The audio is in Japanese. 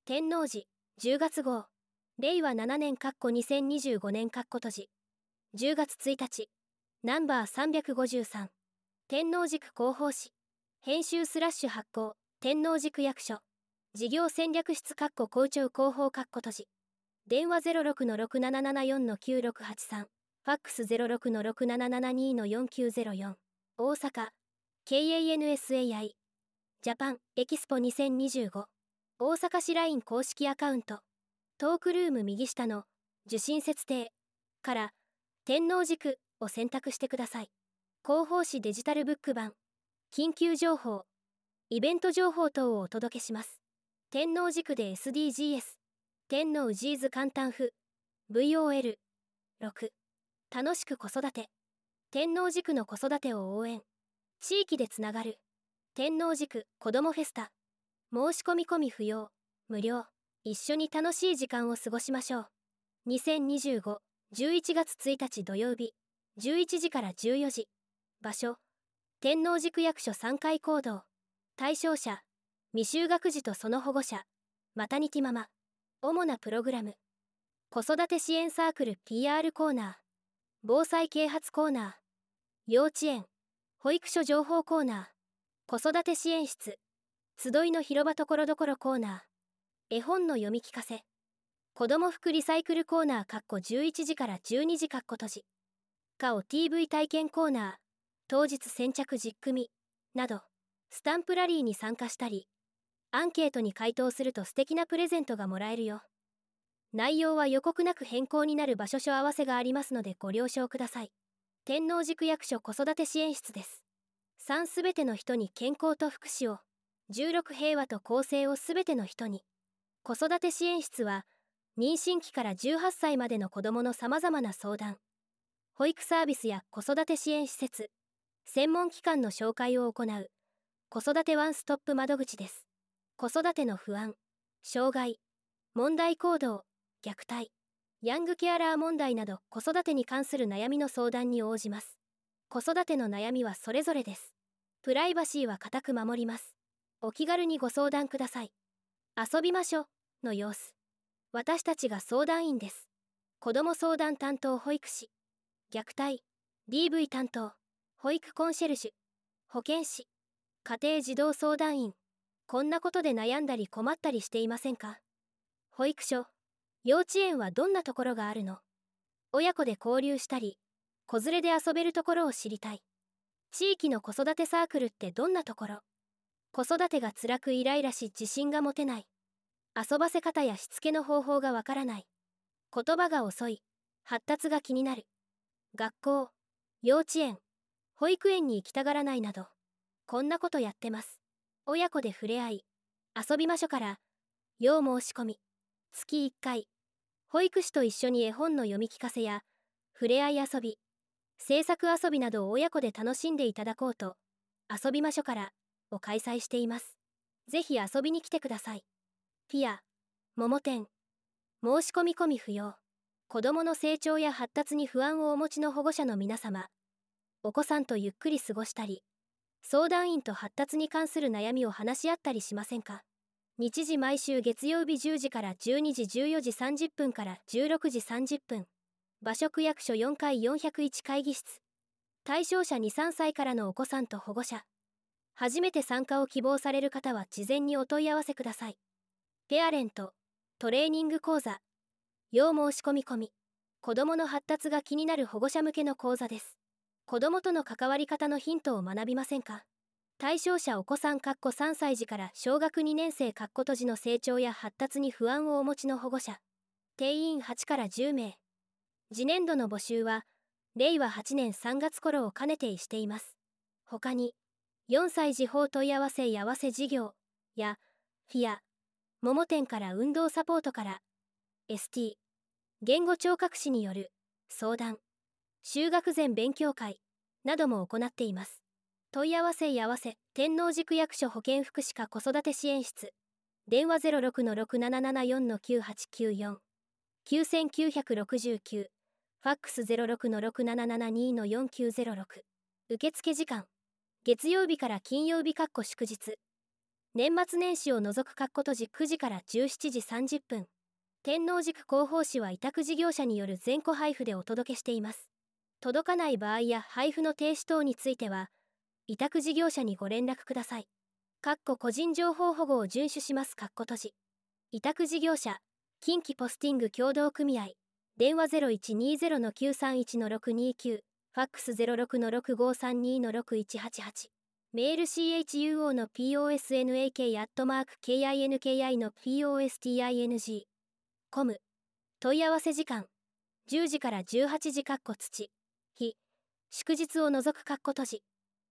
天王寺10月号令和7年2025年閉じ10月1日ナンバー353天王寺区広報誌編集スラッシュ発行天王寺区役所事業戦略室校長広報閉じ電話 06-6774-9683 ファックス 06-6772-4904 大阪 KANSAI ジャパンエキスポ2025大阪市 LINE 公式アカウントトークルーム右下の受信設定から天王寺区を選択してください。広報誌デジタルブック版緊急情報イベント情報等をお届けします。天王寺区で SDGs 天王ジーズ簡単譜 VOL6 楽しく子育て天王寺区の子育てを応援地域でつながる天王寺区子どもフェスタ申し込み込み不要無料一緒に楽しい時間を過ごしましょう。2025 11月1日土曜日11時から14時場所天王寺区役所3階講堂対象者未就学児とその保護者マタニティママ主なプログラム子育て支援サークル PR コーナー防災啓発コーナー幼稚園保育所情報コーナー子育て支援室集いの広場ところどころコーナー絵本の読み聞かせ子ども服リサイクルコーナー11時から12時閉じ顔 TV 体験コーナー当日先着10組などスタンプラリーに参加したりアンケートに回答すると素敵なプレゼントがもらえるよ。内容は予告なく変更になる場所所合わせがありますのでご了承ください。天王寺区役所子育て支援室です。3すべての人に健康と福祉を16平和と公正をすべての人に子育て支援室は妊娠期から18歳までの子どものさまざまな相談保育サービスや子育て支援施設専門機関の紹介を行う子育てワンストップ窓口です。子育ての不安障害問題行動虐待ヤングケアラー問題など子育てに関する悩みの相談に応じます。子育ての悩みはそれぞれです。プライバシーは固く守ります。お気軽にご相談ください。遊びましょの様子私たちが相談員です。子ども相談担当保育士虐待 DV 担当保育コンシェルジュ保健師家庭児童相談員こんなことで悩んだり困ったりしていませんか？保育所幼稚園はどんなところがあるの？親子で交流したり子連れで遊べるところを知りたい。地域の子育てサークルってどんなところ？子育てが辛くイライラし自信が持てない。遊ばせ方やしつけの方法がわからない。言葉が遅い。発達が気になる。学校、幼稚園、保育園に行きたがらないなどこんなことやってます。親子で触れ合い遊びましょから要申し込み月1回保育士と一緒に絵本の読み聞かせや触れ合い遊び制作遊びなどを親子で楽しんでいただこうと遊びましょからを開催しています。ぜひ遊びに来てください。ピア、桃店申し込み込み不要。子どもの成長や発達に不安をお持ちの保護者の皆様お子さんとゆっくり過ごしたり相談員と発達に関する悩みを話し合ったりしませんか？日時毎週月曜日10時から12時14時30分から16時30分場所区役所4階401会議室対象者 2,3 歳からのお子さんと保護者初めて参加を希望される方は事前にお問い合わせください。ペアレントトレーニング講座要申し込み込み子どもの発達が気になる保護者向けの講座です。子どもとの関わり方のヒントを学びませんか？対象者お子さん3歳児から小学2年生閉じの成長や発達に不安をお持ちの保護者定員8から10名次年度の募集は令和8年3月頃を兼ねてしています。他に4歳児法問い合わせやわせ事業やフィア桃店から運動サポートから ST 言語聴覚士による相談就学前勉強会なども行っています。問い合わせやわせ天王寺区役所保健福祉課子育て支援室電話 06-6774-9894 9969ファックス 06-6772-4906 受付時間月曜日から金曜日祝日年末年始を除く閉じ9時から17時30分。天王寺区広報誌は委託事業者による全戸配布でお届けしています。届かない場合や配布の停止等については、委託事業者にご連絡ください。個人情報保護を遵守します。閉じ。委託事業者、近畿ポスティング協同組合。電話 0120-931-629、ファックス 06-6532-6188。メール CHUO の POSNAK@KINKI の POSTING。コム。問い合わせ時間。10時から18時。土。日。祝日を除く閉じ。